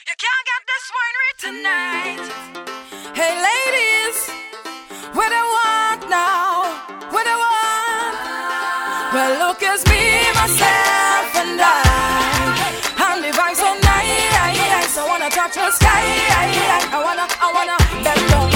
You can't get this winery tonight. Hey ladies, what do you want now? What do you want? Well, look, it's me, myself, and I'm the vibe so nice. I wanna touch the sky. I wanna bend down.